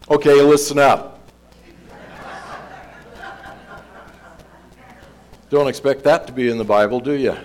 Okay, listen up. Don't expect that to be in the Bible, do you?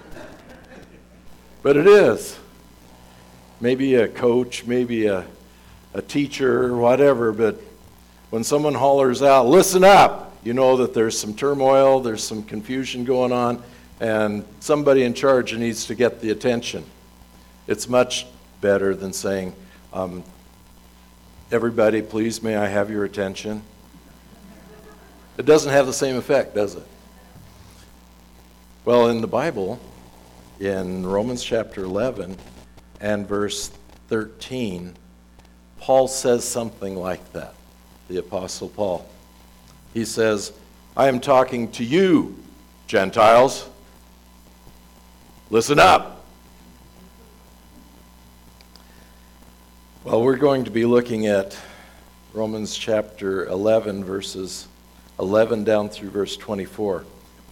But it is. Maybe a coach, maybe a teacher, whatever, but when someone hollers out, listen up, you know that there's some turmoil, there's some confusion going on, and somebody in charge needs to get the attention. It's much better than saying, everybody, please, may I have your attention? It doesn't have the same effect, does it? Well, in the Bible, in Romans chapter 11 and verse 13, Paul says something like that, the Apostle Paul. He says, I am talking to you, Gentiles. Listen up. Well, we're going to be looking at Romans chapter 11, verses 11 down through verse 24.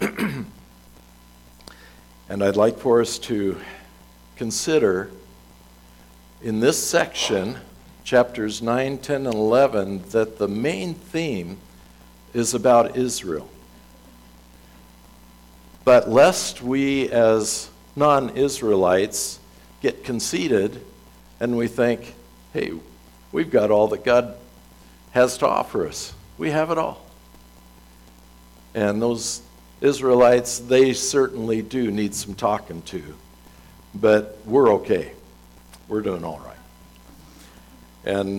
And I'd like for us to consider in this section, chapters 9, 10, and 11, that the main theme is about Israel. But lest we as non-Israelites get conceited and we think, hey, we've got all that God has to offer us. We have it all. And those Israelites, they certainly do need some talking to. But we're okay. We're doing all right. And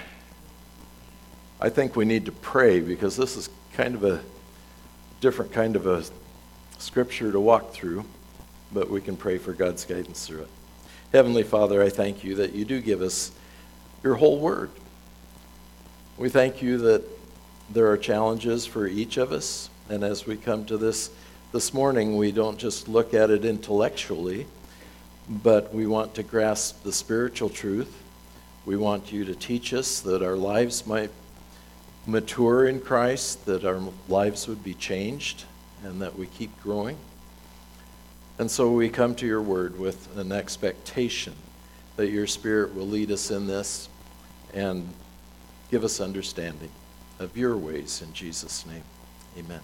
I think we need to pray, because this is kind of a different kind of a scripture to walk through. But we can pray for God's guidance through it. Heavenly Father, I thank you that you do give us your whole word. We thank you that there are challenges for each of us. And as we come to this morning, we don't just look at it intellectually, but we want to grasp the spiritual truth. We want you to teach us that our lives might mature in Christ, that our lives would be changed, and that we keep growing. And so we come to your word with an expectation that your Spirit will lead us in this and give us understanding of your ways, in Jesus' name. Amen.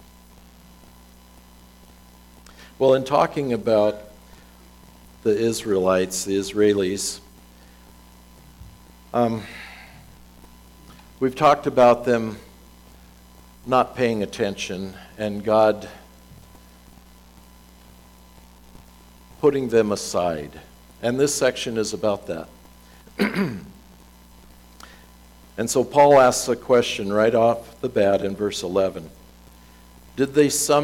Well, in talking about the Israelites, the Israelis, we've talked about them not paying attention and God putting them aside. And this section is about that. And so Paul asks a question right off the bat in verse 11. Did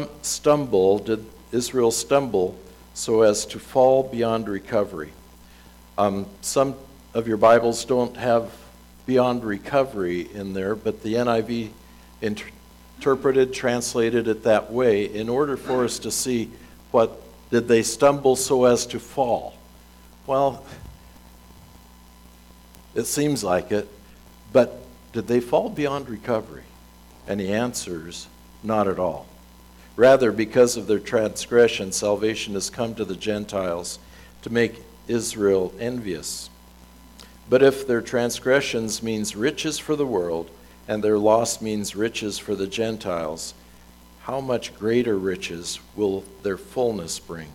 Israel stumble so as to fall beyond recovery? Some of your Bibles don't have beyond recovery in there, but the NIV translated it that way in order for us to see what did they stumble so as to fall. Well, it seems like it, but did they fall beyond recovery? And the answer is not at all. Rather, because of their transgression, salvation has come to the Gentiles to make Israel envious. But if their transgressions means riches for the world, and their loss means riches for the Gentiles, how much greater riches will their fullness bring?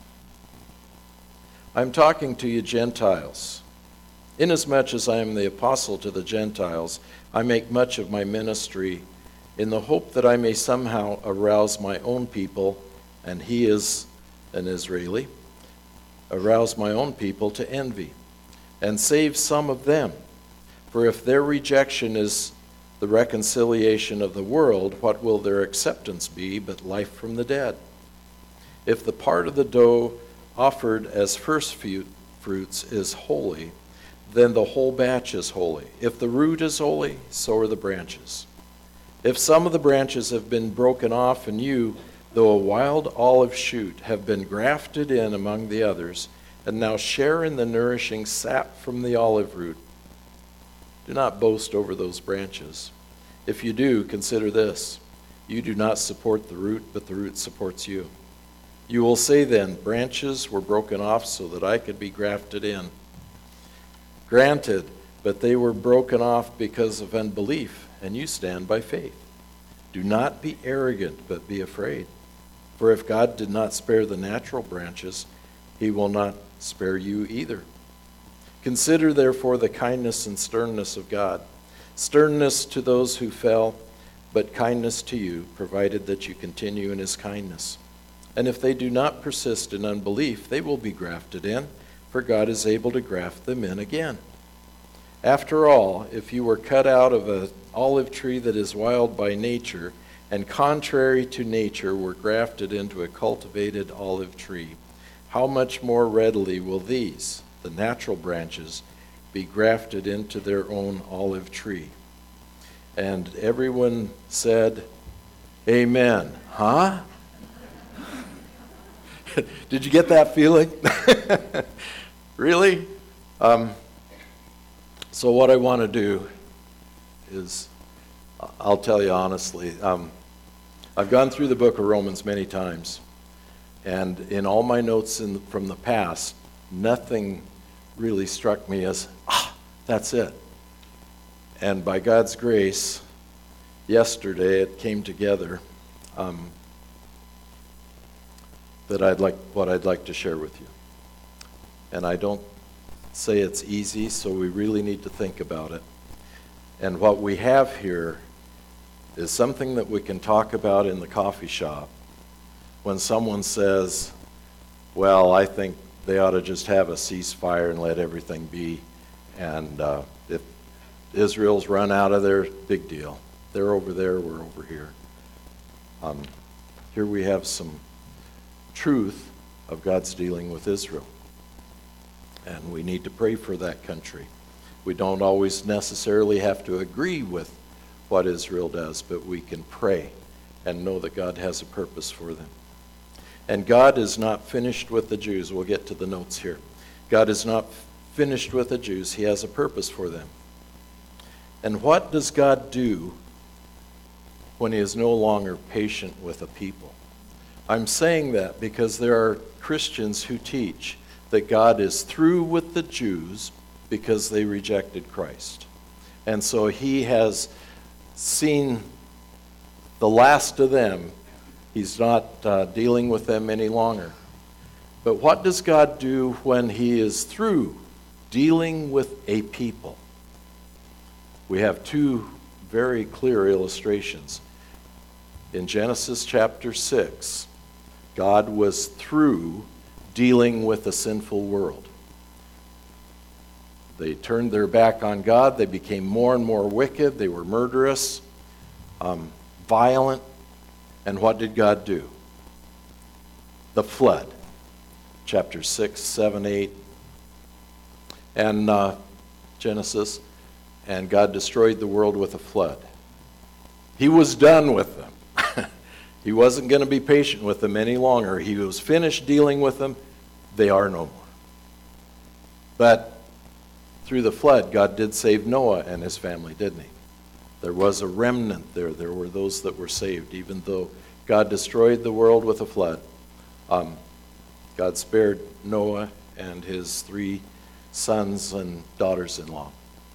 I'm talking to you Gentiles. Inasmuch as I am the apostle to the Gentiles, I make much of my ministry in the hope that I may somehow arouse my own people, and he is an Israeli, arouse my own people to envy, and save some of them. For if their rejection is the reconciliation of the world, what will their acceptance be but life from the dead? If the part of the dough offered as first fruits is holy, then the whole batch is holy. If the root is holy, so are the branches. If some of the branches have been broken off, and you, though a wild olive shoot, have been grafted in among the others, and now share in the nourishing sap from the olive root, do not boast over those branches. If you do, consider this: you do not support the root, but the root supports you. You will say then, branches were broken off so that I could be grafted in. Granted, but they were broken off because of unbelief, and you stand by faith. Do not be arrogant, but be afraid. For if God did not spare the natural branches, he will not spare you either. Consider therefore the kindness and sternness of God. Sternness to those who fell, but kindness to you, provided that you continue in his kindness. And if they do not persist in unbelief, they will be grafted in, for God is able to graft them in again. After all, if you were cut out of an olive tree that is wild by nature, and contrary to nature were grafted into a cultivated olive tree, how much more readily will these, the natural branches, be grafted into their own olive tree? And everyone said, Amen. Huh? Did you get that feeling? Really? So what I want to do is, I'll tell you honestly, I've gone through the book of Romans many times, and in all my notes from the past, nothing really struck me as, that's it. And by God's grace, yesterday it came together that I'd like to share with you. And I don't say it's easy, so we really need to think about it. And what we have here is something that we can talk about in the coffee shop when someone says, well, I think they ought to just have a ceasefire and let everything be. And if Israel's run out of there, big deal. They're over there, we're over here. Here we have some truth of God's dealing with Israel. And we need to pray for that country. We don't always necessarily have to agree with what Israel does, but we can pray and know that God has a purpose for them. And God is not finished with the Jews. We'll get to the notes here. God is not finished with the Jews. He has a purpose for them. And what does God do when he is no longer patient with a people? I'm saying that because there are Christians who teach that God is through with the Jews because they rejected Christ. And so he has seen the last of them. He's not dealing with them any longer. But what does God do when he is through dealing with a people? We have two very clear illustrations. In Genesis chapter 6, God was through dealing with a sinful world. They turned their back on God. They became more and more wicked. They were murderous, violent. And what did God do? The flood. Chapter 6, 7, 8, and Genesis. And God destroyed the world with a flood. He was done with them. He wasn't going to be patient with them any longer. He was finished dealing with them. They are no more. But through the flood, God did save Noah and his family, didn't he? There was a remnant there. There were those that were saved, even though God destroyed the world with a flood. God spared Noah and his 3 sons and daughters-in-law.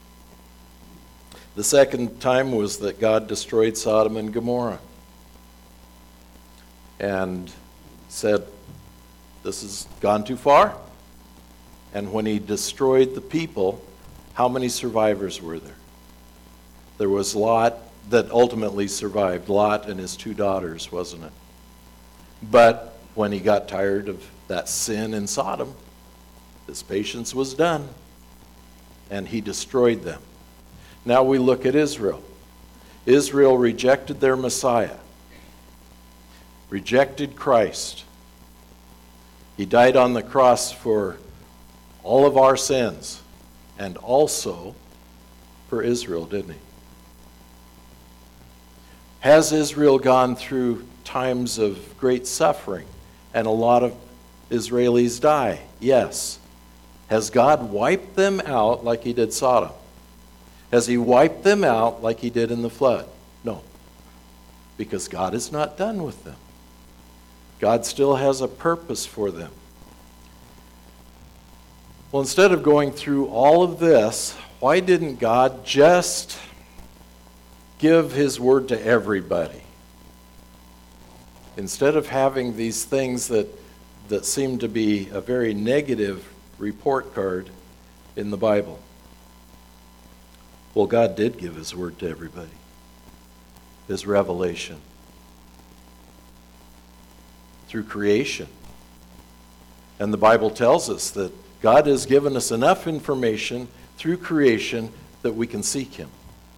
The second time was that God destroyed Sodom and Gomorrah and said, this has gone too far. And when he destroyed the people, how many survivors were there? There was Lot that ultimately survived, Lot and his 2 daughters, wasn't it? But when he got tired of that sin in Sodom, his patience was done, and he destroyed them. Now we look at Israel. Israel rejected their Messiah, rejected Christ. He died on the cross for all of our sins, and also for Israel, didn't he? Has Israel gone through times of great suffering and a lot of Israelis die? Yes. Has God wiped them out like he did Sodom? Has he wiped them out like he did in the flood? No. Because God is not done with them. God still has a purpose for them. Well, instead of going through all of this, Why didn't God just give his word to everybody? Instead of having these things that seem to be a very negative report card in the Bible. Well, God did give his word to everybody. His revelation. Through creation. And the Bible tells us that God has given us enough information through creation that we can seek him.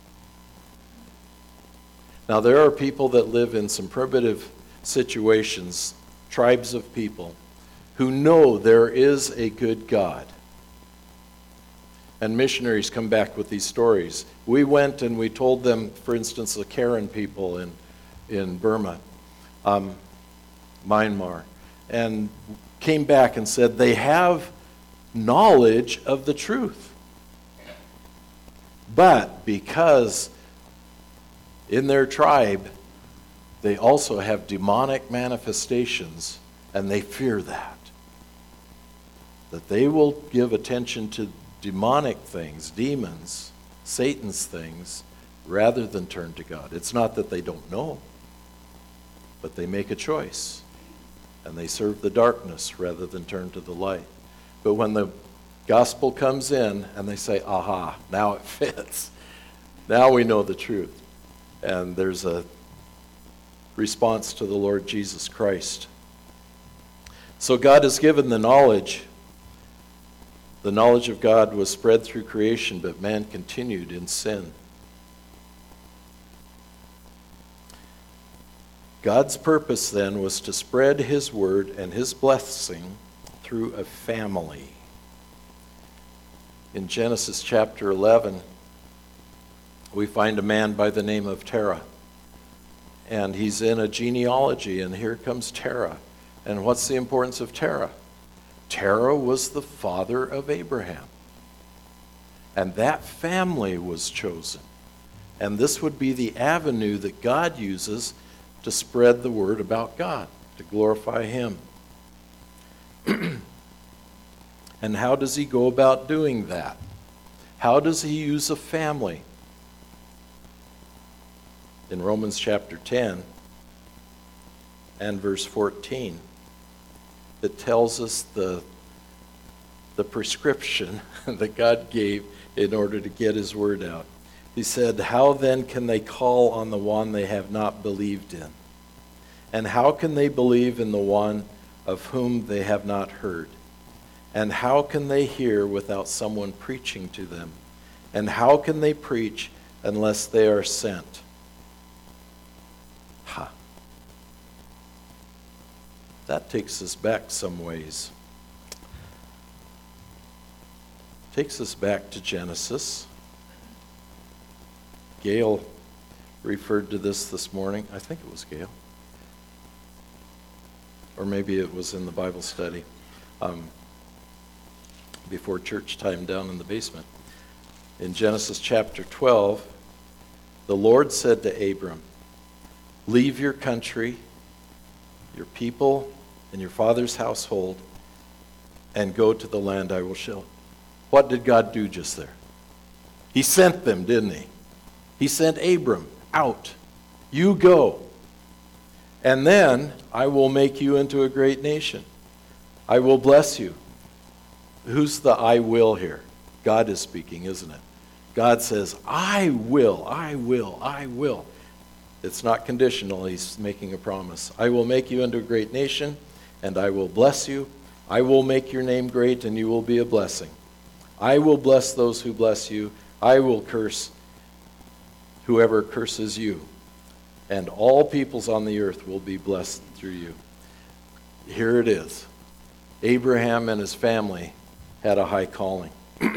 Now, there are people that live in some primitive situations, tribes of people, who know there is a good God. And missionaries come back with these stories. We went and we told them, for instance, the Karen people in Burma, Myanmar, and came back and said they have knowledge of the truth. But because in their tribe, they also have demonic manifestations, and they fear that. That they will give attention to demonic things, demons, Satan's things, rather than turn to God. It's not that they don't know, but they make a choice, and they serve the darkness rather than turn to the light. But when the gospel comes in, and they say, aha, now it fits. Now we know the truth. And there's a response to the Lord Jesus Christ. So God has given the knowledge. The knowledge of God was spread through creation, but man continued in sin. God's purpose then was to spread his word and his blessing through a family. In Genesis chapter 11, we find a man by the name of Terah. And he's in a genealogy, and here comes Terah. And what's the importance of Terah? Terah was the father of Abraham. And that family was chosen. And this would be the avenue that God uses to spread the word about God, to glorify him. And how does he go about doing that? How does he use a family? In Romans chapter 10 and verse 14, it tells us the prescription that God gave in order to get his word out. He said, how then can they call on the one they have not believed in? And how can they believe in the one of whom they have not heard? And how can they hear without someone preaching to them? And how can they preach unless they are sent? That takes us back some ways. Takes us back to Genesis. Gail referred to this morning. I think it was Gail. Or maybe it was in the Bible study before church time down in the basement. In Genesis chapter 12, the Lord said to Abram, leave your country, your people, and your father's household, and go to the land I will show. What did God do just there? He sent them, didn't he? He sent Abram out. You go. And then I will make you into a great nation. I will bless you. Who's the I will here? God is speaking, isn't it? God says, I will, I will, I will. It's not conditional. He's making a promise. I will make you into a great nation, and I will bless you. I will make your name great, and you will be a blessing. I will bless those who bless you. I will curse whoever curses you. And all peoples on the earth will be blessed through you. Here it is. Abraham and his family had a high calling.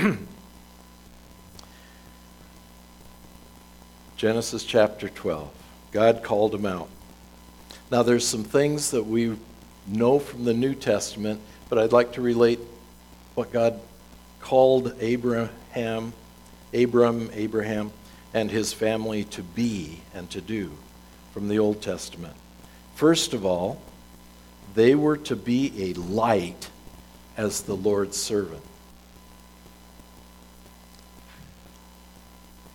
Genesis chapter 12. God called him out. Now there's some things that we know from the New Testament, but I'd like to relate what God called Abraham, and his family to be and to do from the Old Testament. First of all, they were to be a light as the Lord's servant.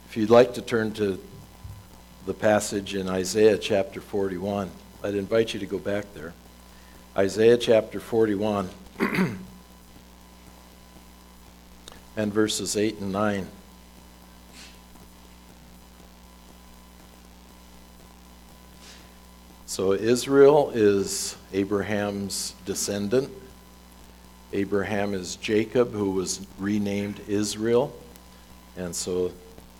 If you'd like to turn to the passage in Isaiah chapter 41, I'd invite you to go back there. Isaiah chapter 41 and verses 8 and 9. So Israel is Abraham's descendant. Abraham is Jacob, who was renamed Israel. And so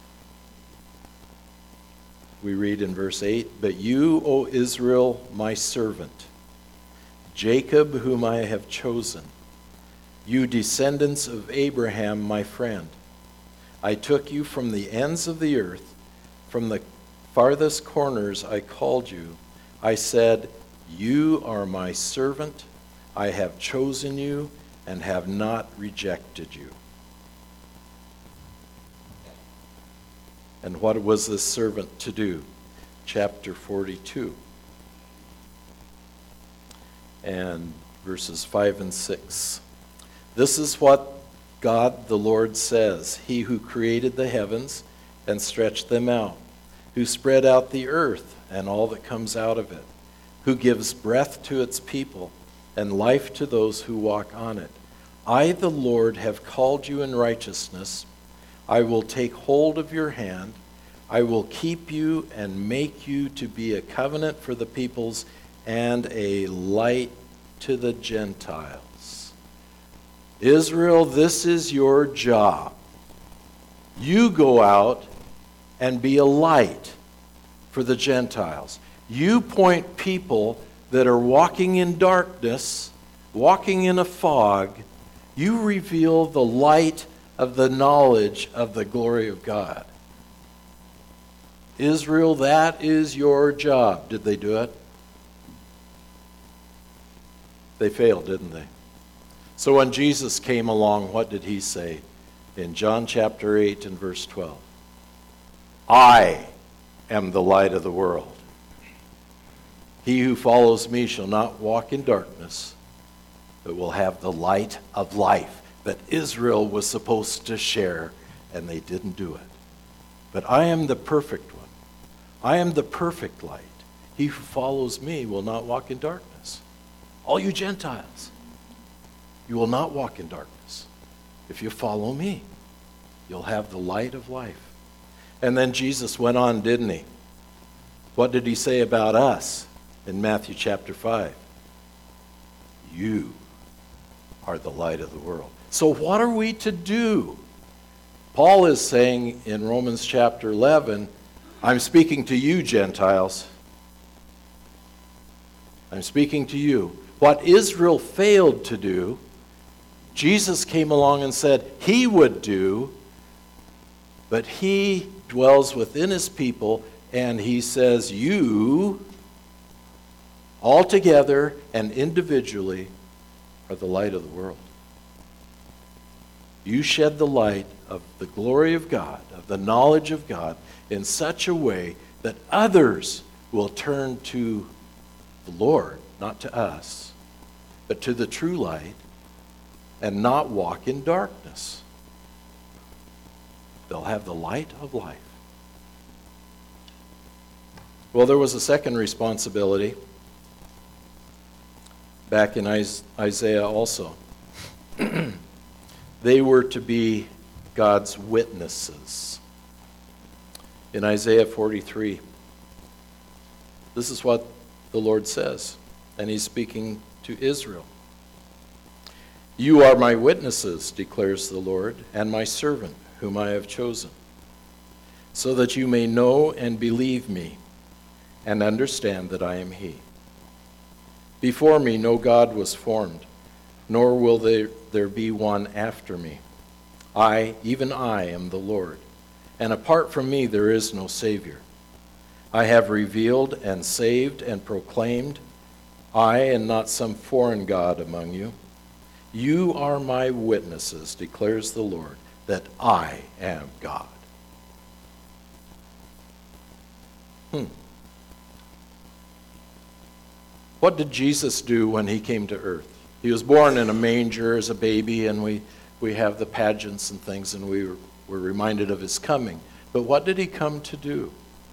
we read in verse 8, "But you, O Israel, my servant, Jacob, whom I have chosen, you descendants of Abraham, my friend, I took you from the ends of the earth, from the farthest corners I called you. I said, you are my servant, I have chosen you and have not rejected you." And what was this servant to do? Chapter 42 and verses 5 and 6. "This is what God the Lord says, He who created the heavens and stretched them out, who spread out the earth and all that comes out of it, who gives breath to its people and life to those who walk on it. I, the Lord, have called you in righteousness. I will take hold of your hand. I will keep you and make you to be a covenant for the peoples and a light to the Gentiles." Israel, this is your job. You go out and be a light for the Gentiles. You point people that are walking in darkness, walking in a fog, you reveal the light of the knowledge of the glory of God. Israel, that is your job. Did they do it? They failed, didn't they? So when Jesus came along, what did he say? In John chapter 8 and verse 12. "I am the light of the world. He who follows me shall not walk in darkness, but will have the light of life," that Israel was supposed to share, and they didn't do it. "But I am the perfect one. I am the perfect light. He who follows me will not walk in darkness." All you Gentiles, you will not walk in darkness. If you follow me, you'll have the light of life. And then Jesus went on, didn't he? What did he say about us in Matthew chapter 5? You are the light of the world. So what are we to do? Paul is saying in Romans chapter 11, I'm speaking to you, Gentiles. I'm speaking to you. What Israel failed to do, Jesus came along and said he would do, but he dwells within his people, and he says, you, all together and individually, are the light of the world. You shed the light of the glory of God, of the knowledge of God, in such a way that others will turn to the Lord, not to us, but to the true light, and not walk in darkness. They'll have the light of life. Well, there was a second responsibility back in Isaiah also. They were to be God's witnesses. In Isaiah 43, this is what the Lord says, and he's speaking to Israel. You are my witnesses, declares the Lord, and my servant, whom I have chosen, so that you may know and believe me, and understand that I am he. Before me no God was formed, nor will there be one after me. I, even I, am the Lord, and apart from me there is no Savior. I have revealed and saved and proclaimed, I and not some foreign god among you. You are my witnesses, declares the Lord, that I am God. What did Jesus do when he came to earth? He was born in a manger as a baby, and we have the pageants and things, and we're reminded of his coming. But what did he come to do?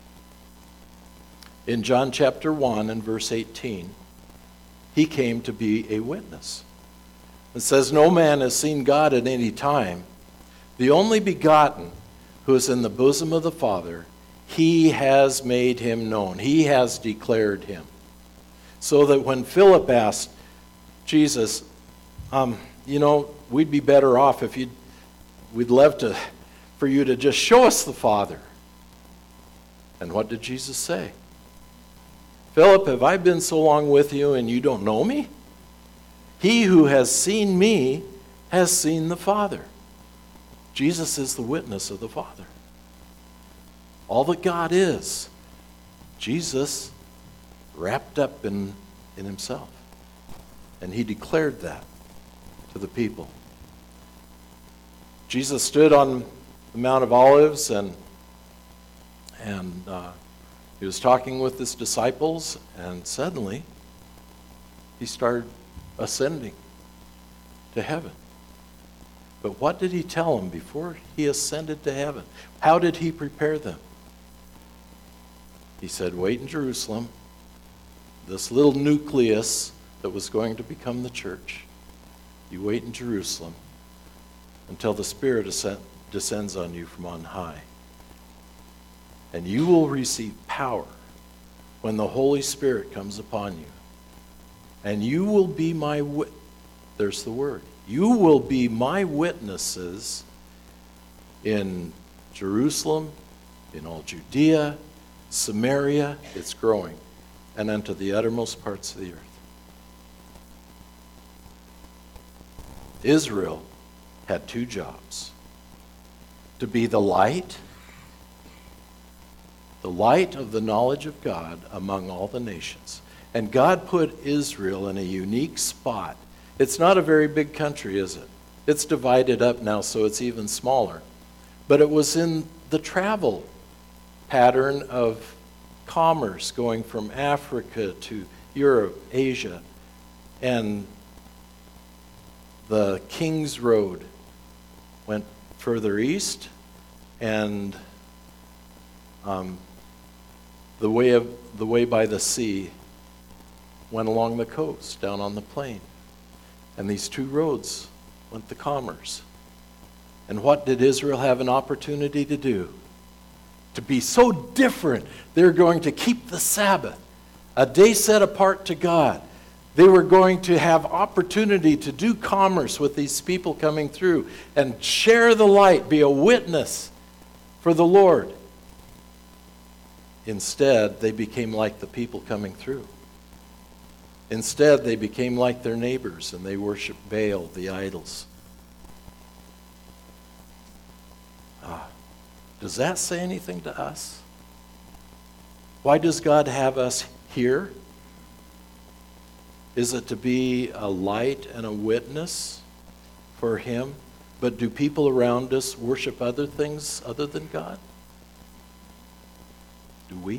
In John chapter 1 and verse 18, he came to be a witness. It says, "No man has seen God at any time. The only begotten, who is in the bosom of the Father, he has made him known." He has declared him. So that when Philip asked Jesus, we'd be better off if we'd love for you to just show us the Father. And what did Jesus say? "Philip, have I been so long with you and you don't know me? He who has seen me has seen the Father." Jesus is the witness of the Father. All that God is, Jesus wrapped up in himself. And he declared that to the people. Jesus stood on the Mount of Olives and he was talking with his disciples, and suddenly he started ascending to heaven. But what did he tell them before he ascended to heaven? How did he prepare them? He said, "Wait in Jerusalem, this little nucleus that was going to become the church. You wait in Jerusalem until the Spirit descends on you from on high. And you will receive power when the Holy Spirit comes upon you. And you will be there's the word. You will be my witnesses in Jerusalem, in all Judea, Samaria," it's growing, "and unto the uttermost parts of the earth." Israel had two jobs: to be the light of the knowledge of God among all the nations. And God put Israel in a unique spot. It's not a very big country, is it? It's divided up now, so it's even smaller. But it was in the travel pattern of commerce going from Africa to Europe, Asia, and the King's Road went further east, and the way by the sea went along the coast, down on the plain. And these two roads went to commerce. And what did Israel have an opportunity to do? To be so different. They're going to keep the Sabbath, a day set apart to God. They were going to have opportunity to do commerce with these people coming through and share the light, be a witness for the Lord. Instead, they became like the people coming through. Instead, they became like their neighbors, and they worshiped Baal, the idols. Does that say anything to us? Why does God have us here? Is it to be a light and a witness for Him? But do people around us worship other things other than God? Do we?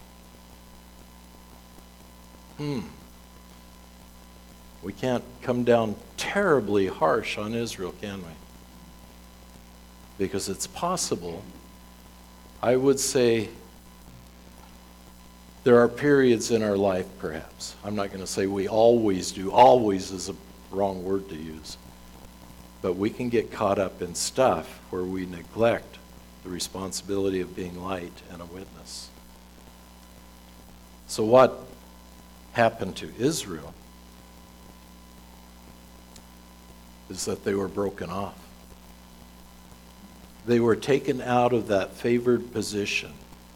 We can't come down terribly harsh on Israel, can we? Because it's possible. I would say there are periods in our life, perhaps. I'm not going to say we always do. Always is a wrong word to use. But we can get caught up in stuff where we neglect the responsibility of being light and a witness. So what happened to Israel is that they were broken off. They were taken out of that favored position.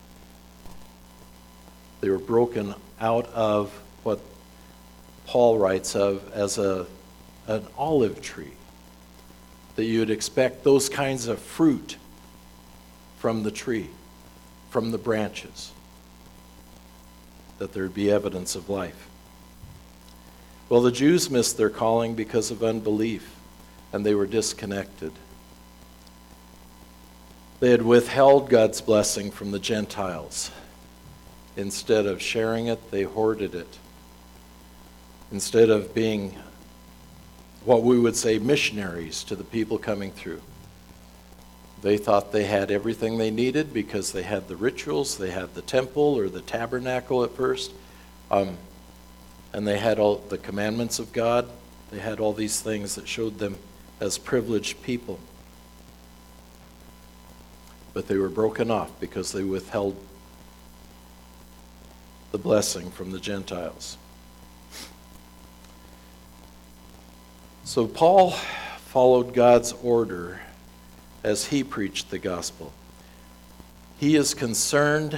They were broken out of what Paul writes of as an olive tree, that you'd expect those kinds of fruit from the tree, from the branches, that there'd be evidence of life. Well, the Jews missed their calling because of unbelief, and they were disconnected. They had withheld God's blessing from the Gentiles. Instead of sharing it, they hoarded it. Instead of being what we would say missionaries to the people coming through, They thought they had everything they needed because they had the rituals, they had the temple or the tabernacle at first, and they had all the commandments of God. They had all these things that showed them as privileged people. But they were broken off because they withheld the blessing from the Gentiles. So Paul followed God's order as he preached the gospel. He is concerned,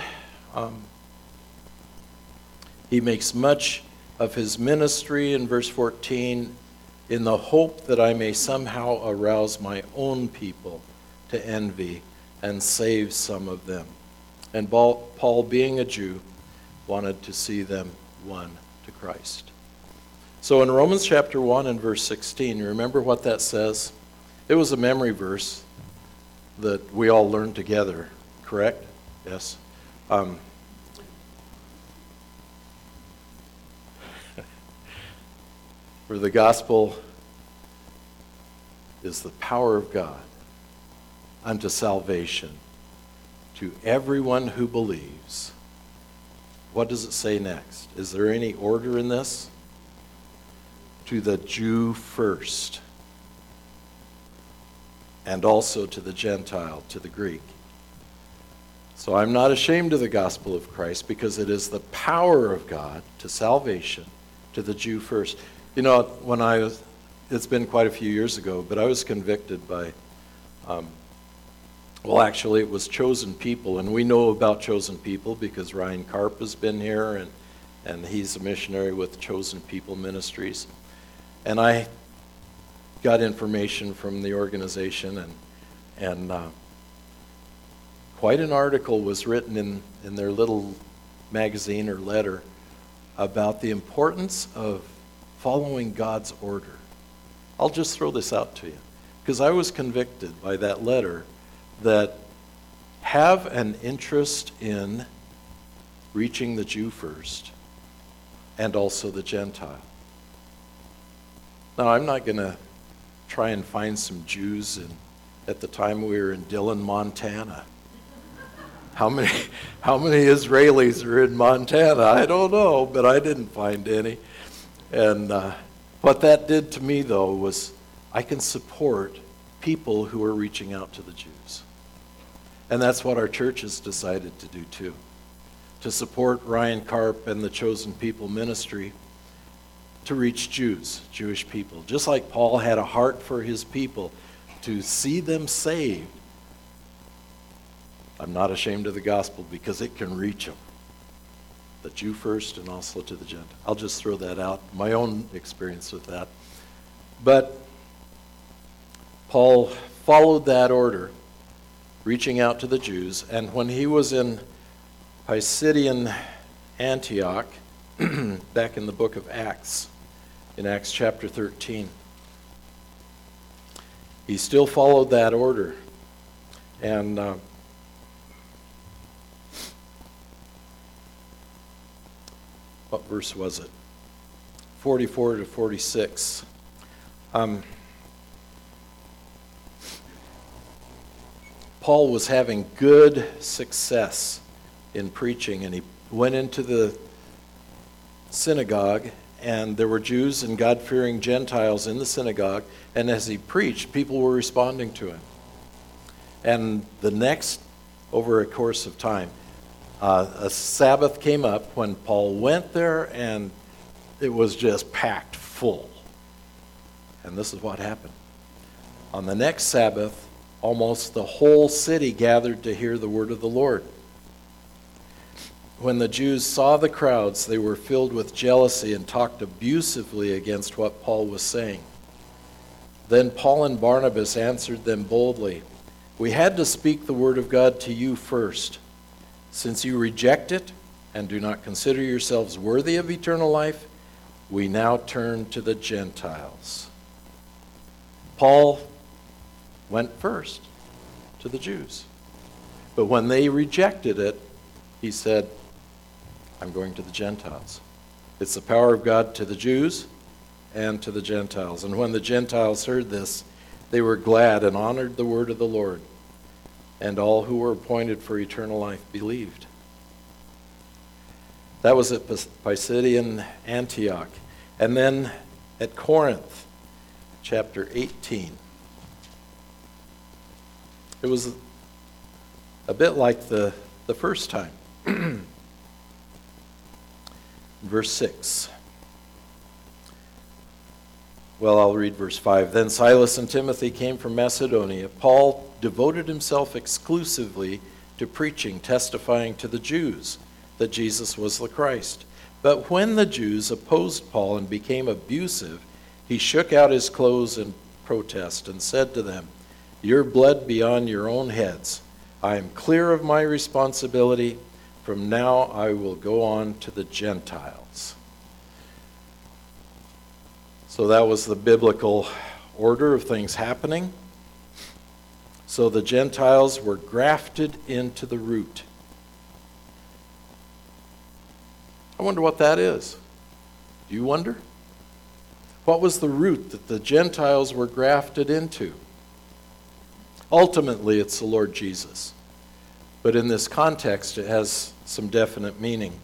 he makes much of his ministry in verse 14, in the hope that I may somehow arouse my own people to envy and save some of them. And Paul, being a Jew, wanted to see them won to Christ. So in Romans chapter 1 and verse 16, you remember what that says? It was a memory verse that we all learned together, correct? Yes. For the gospel is the power of God unto salvation to everyone who believes. What does it say next? Is there any order in this? To the Jew first, and also to the Gentile, to the Greek. So I'm not ashamed of the gospel of Christ because it is the power of God to salvation to the Jew first. You know, it's been quite a few years ago, but I was convicted by, actually it was Chosen People, and we know about Chosen People because Ryan Karp has been here, and he's a missionary with Chosen People Ministries. And I got information from the organization, and quite an article was written in their little magazine or letter about the importance of following God's order. I'll just throw this out to you, because I was convicted by that letter that have an interest in reaching the Jew first and also the Gentile. Now, I'm not going to try and find some Jews at the time we were in Dillon, Montana. How many Israelis are in Montana? I don't know, but I didn't find any. And what that did to me, though, was I can support people who are reaching out to the Jews. And that's what our church has decided to do, too. To support Ryan Karp and the Chosen People ministry to reach Jews, Jewish people. Just like Paul had a heart for his people to see them saved, I'm not ashamed of the gospel because it can reach them. The Jew first and also to the Gentile. I'll just throw that out, my own experience with that. But Paul followed that order, reaching out to the Jews, and when he was in Pisidian Antioch, back in the book of Acts, in Acts chapter 13, he still followed that order. And what verse was it? 44 to 46. Paul was having good success in preaching, and he went into the synagogue, and there were Jews and God-fearing Gentiles in the synagogue, and as he preached, people were responding to him. And the next, over a course of time, a Sabbath came up when Paul went there, and it was just packed full. And this is what happened. On the next Sabbath, almost the whole city gathered to hear the word of the Lord. When the Jews saw the crowds, they were filled with jealousy and talked abusively against what Paul was saying. Then Paul and Barnabas answered them boldly, "We had to speak the word of God to you first. Since you reject it and do not consider yourselves worthy of eternal life, we now turn to the Gentiles." Paul went first to the Jews. But when they rejected it, he said, I'm going to the Gentiles. It's the power of God to the Jews and to the Gentiles. And when the Gentiles heard this, they were glad and honored the word of the Lord. and all who were appointed for eternal life believed. That was at Pisidian Antioch. And then at Corinth, chapter 18. It was a bit like the first time. Verse 6. Well, I'll read verse 5. Then Silas and Timothy came from Macedonia. Paul devoted himself exclusively to preaching, testifying to the Jews that Jesus was the Christ. But when the Jews opposed Paul and became abusive, he shook out his clothes in protest and said to them, "Your blood be on your own heads. I am clear of my responsibility. From now I will go on to the Gentiles." So that was the biblical order of things happening. So the Gentiles were grafted into the root. I wonder what that is. Do you wonder? What was the root that the Gentiles were grafted into? Ultimately, it's the Lord Jesus. But in this context, it has some definite meaning.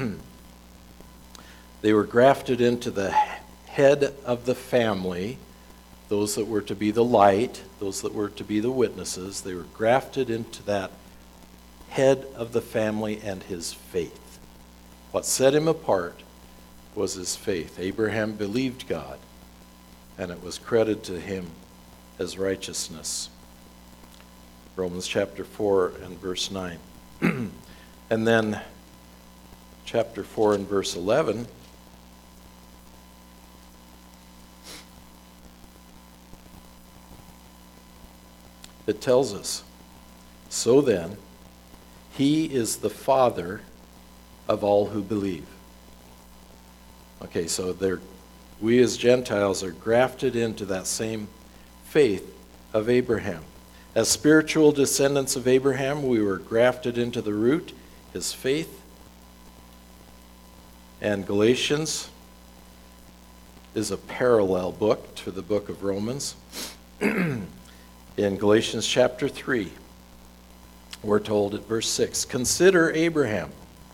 They were grafted into the head of the family, those that were to be the light, those that were to be the witnesses. They were grafted into that head of the family and his faith. What set him apart was his faith. Abraham believed God, and it was credited to him as righteousness. Romans chapter 4 and verse 9. And then chapter 4 and verse 11. It tells us, "So then, he is the father of all who believe." Okay, so we as Gentiles are grafted into that same faith of Abraham. As spiritual descendants of Abraham, we were grafted into the root, his faith. And Galatians is a parallel book to the book of Romans. In Galatians chapter 3, we're told at verse 6, "Consider Abraham.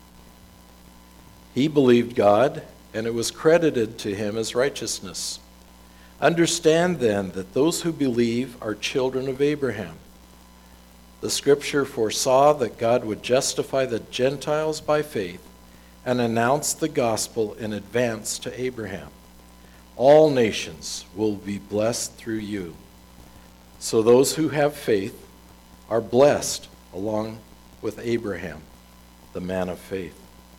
He believed God, and it was credited to him as righteousness. Understand then that those who believe are children of Abraham. The scripture foresaw that God would justify the Gentiles by faith and announce the gospel in advance to Abraham. All nations will be blessed through you. So those who have faith are blessed along with Abraham, the man of faith."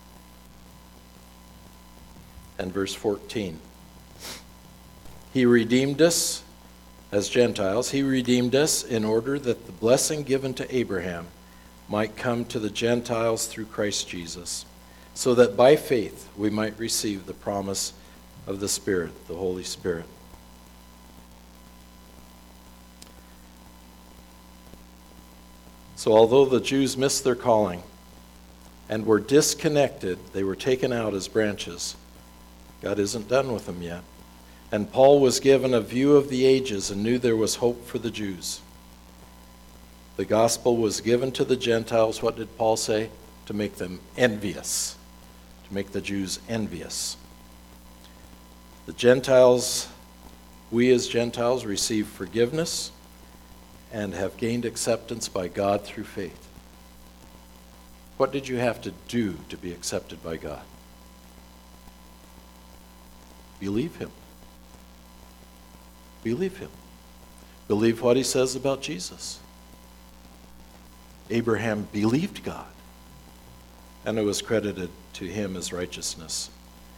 And verse 14. He redeemed us as Gentiles. He redeemed us in order that the blessing given to Abraham might come to the Gentiles through Christ Jesus, so that by faith we might receive the promise of the Spirit, the Holy Spirit. So although the Jews missed their calling and were disconnected, they were taken out as branches. God isn't done with them yet. And Paul was given a view of the ages and knew there was hope for the Jews. The gospel was given to the Gentiles. What did Paul say? To make them envious, to make the Jews envious. The Gentiles, we as Gentiles, receive forgiveness and have gained acceptance by God through faith. What did you have to do to be accepted by God? Believe him. Believe him. Believe what he says about Jesus. Abraham believed God, and it was credited to him as righteousness.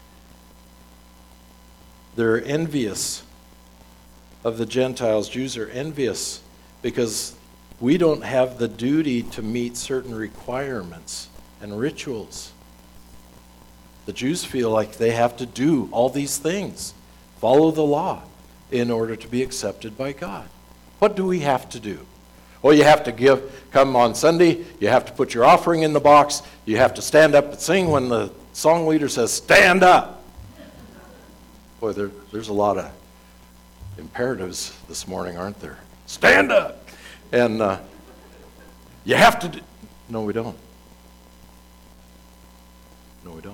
They're envious of the Gentiles. Jews are envious because we don't have the duty to meet certain requirements and rituals. The Jews feel like they have to do all these things, follow the law, in order to be accepted by God. What do we have to do? Well, you have to come on Sunday, you have to put your offering in the box, you have to stand up and sing when the song leader says, "Stand up." Boy, there's a lot of imperatives this morning, aren't there? Stand up! And You have to do. No, we don't. No, we don't.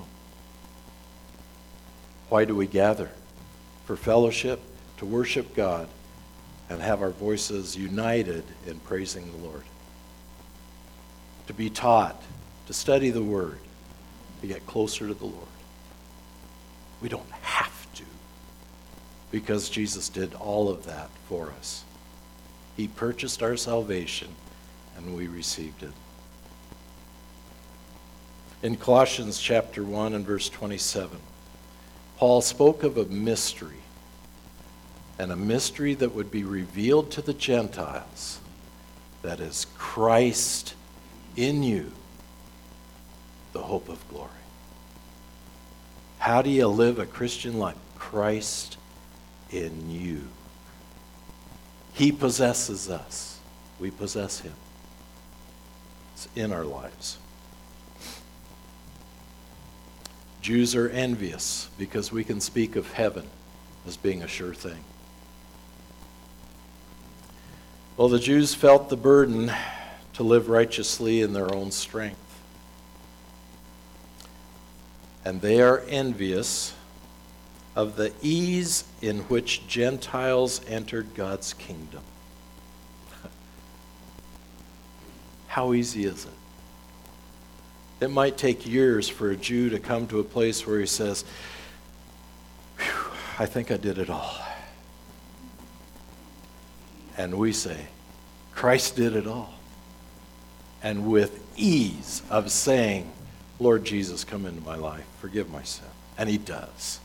Why do we gather? For fellowship, to worship God, and have our voices united in praising the Lord. To be taught, to study the Word, to get closer to the Lord. We don't have to, because Jesus did all of that for us. He purchased our salvation, and we received it. In Colossians chapter 1 and verse 27, Paul spoke of a mystery, and a mystery that would be revealed to the Gentiles, that is Christ in you, the hope of glory. How do you live a Christian life? Christ in you. He possesses us. We possess him. It's in our lives. Jews are envious because we can speak of heaven as being a sure thing. Well, the Jews felt the burden to live righteously in their own strength. And they are envious of the ease in which Gentiles entered God's kingdom. How easy is it? It might take years for a Jew to come to a place where he says, I think I did it all. And we say, Christ did it all. And with ease of saying, Lord Jesus, come into my life, forgive my sin. And he does.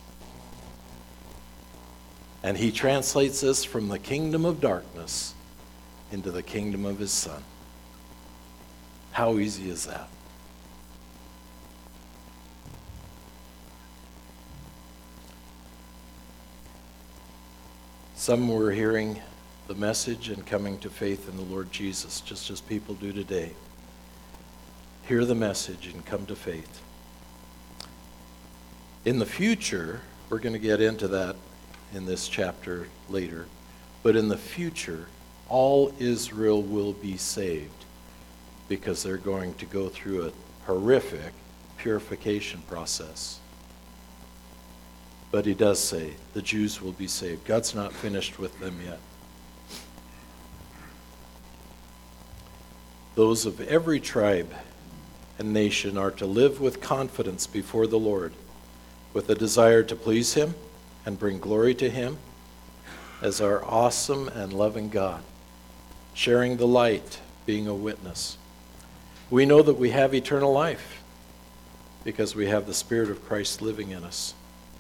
And he translates us from the kingdom of darkness into the kingdom of his Son. How easy is that? Some were hearing the message and coming to faith in the Lord Jesus, just as people do today. Hear the message and come to faith. In the future, we're going to get into that in this chapter later, but in the future, all Israel will be saved because they're going to go through a horrific purification process. But he does say the Jews will be saved. God's not finished with them yet. Those of every tribe and nation are to live with confidence before the Lord, with a desire to please him and bring glory to him as our awesome and loving God, sharing the light, being a witness. We know that we have eternal life because we have the Spirit of Christ living in us.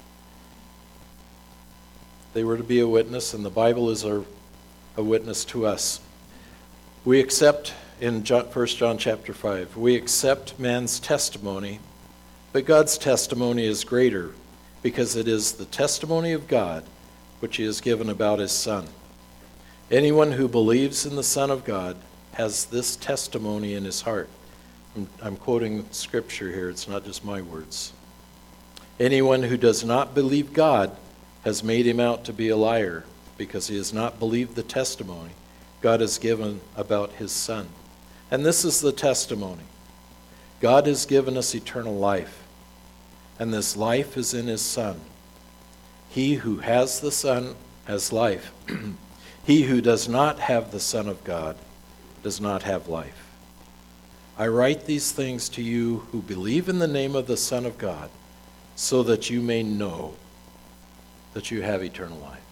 They were to be a witness, and the Bible is a witness to us. We accept, in 1 John chapter 5, we accept man's testimony, but God's testimony is greater because it is the testimony of God which he has given about his Son. Anyone who believes in the Son of God has this testimony in his heart. I'm quoting scripture here, it's not just my words. Anyone who does not believe God has made him out to be a liar, because he has not believed the testimony God has given about his Son. And this is the testimony. God has given us eternal life, and this life is in his Son. He who has the Son has life. He who does not have the Son of God does not have life. I write these things to you who believe in the name of the Son of God, so that you may know that you have eternal life.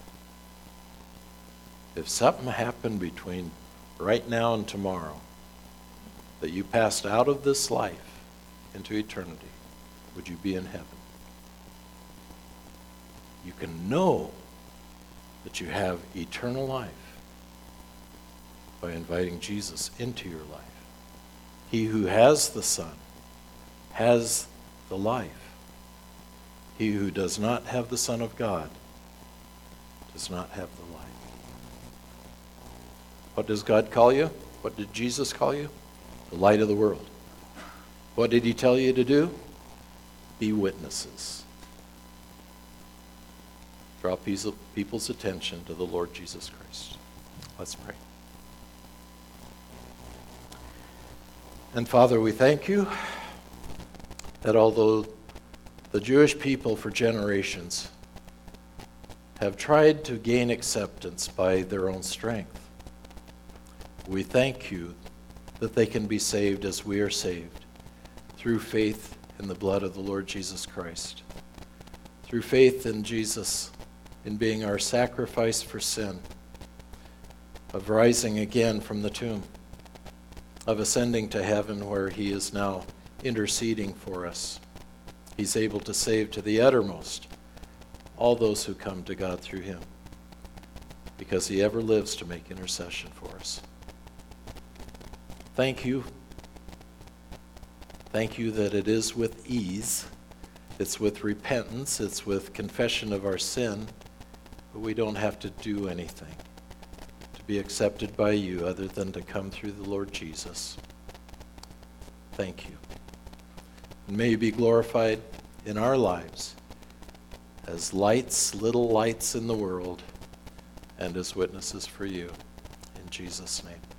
If something happened between right now and tomorrow, that you passed out of this life into eternity, would you be in heaven? You can know that you have eternal life by inviting Jesus into your life. He who has the Son has the life. He who does not have the Son of God does not have the life. What does God call you? What did Jesus call you? The light of the world. What did he tell you to do? Be witnesses. Draw people's attention to the Lord Jesus Christ. Let's pray. And Father, we thank you that although the Jewish people for generations have tried to gain acceptance by their own strength, we thank you that they can be saved as we are saved through faith in the blood of the Lord Jesus Christ, through faith in Jesus in being our sacrifice for sin, of rising again from the tomb, of ascending to heaven where he is now interceding for us. He's able to save to the uttermost all those who come to God through him, because he ever lives to make intercession for us. Thank you. Thank you that it is with ease, it's with repentance, it's with confession of our sin, but we don't have to do anything to be accepted by you other than to come through the Lord Jesus. Thank you. And may you be glorified in our lives as lights, little lights in the world, and as witnesses for you. In Jesus' name.